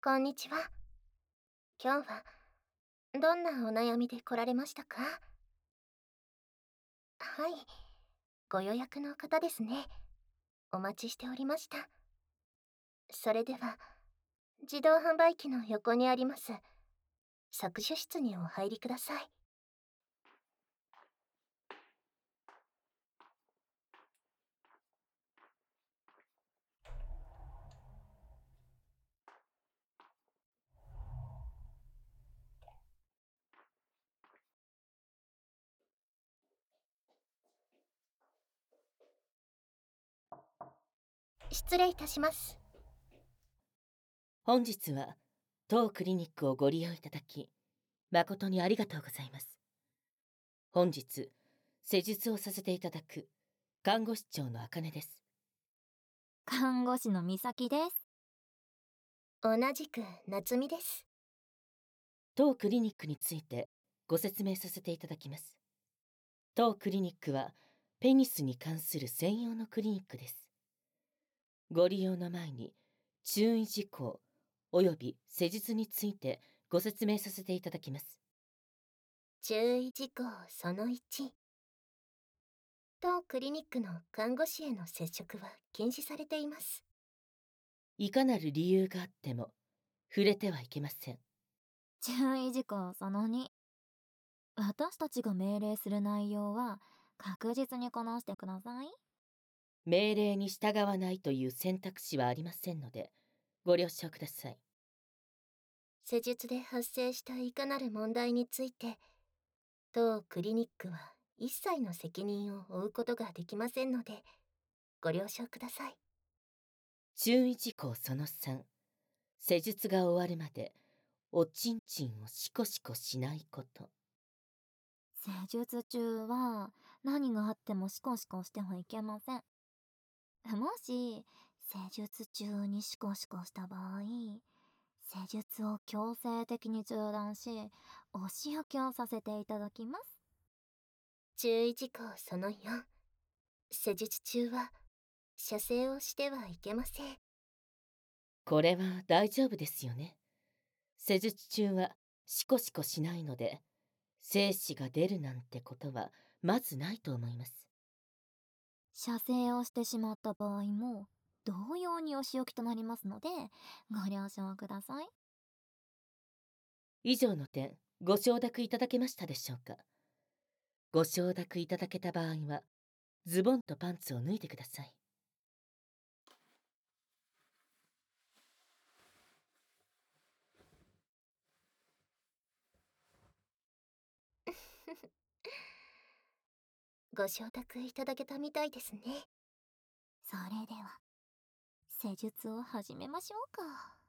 こんにちは。今日はどんなお悩みで来られましたか？はい、ご予約の方ですね。お待ちしておりました。それでは、自動販売機の横にあります搾取室にお入りください。失礼いたします。 本日は当クリニックをご利用いただき誠にありがとうございます。本日施術をさせていただく看護師長の茜です。 看護師の美咲です。 同じく夏美です。 当クリニックについてご説明させていただきます。当クリニックはペニスに関する専用のクリニックです。ご利用の前に注意事項及び施術についてご説明させていただきます。 注意事項その1。当クリニックの看護師への接触は禁止されています。 いかなる理由があっても触れてはいけません。 注意事項その2。私たちが命令する内容は確実にこなしてください。 命令に従わないという選択肢はありませんのでご了承ください。 施術で発生したいかなる問題について、当クリニックは一切の責任を負うことができませんので、ご了承ください。 注意事項その3、施術が終わるまでおちんちんをシコシコしないこと。 施術中は何があってもシコシコしてはいけません。もし施術中にシコシコした場合、施術を強制的に中断し、お仕置きをさせていただきます。 注意事項その4。施術中は射精をしてはいけません。 これは大丈夫ですよね。施術中はシコシコしないので精子が出るなんてことはまずないと思います。 射精をしてしまった場合も同様にお仕置きとなりますのでご了承ください。 以上の点ご承諾いただけましたでしょうか。ご承諾いただけた場合はズボンとパンツを脱いでください。 ご承諾いただけたみたいですね。 それでは施術を始めましょうか。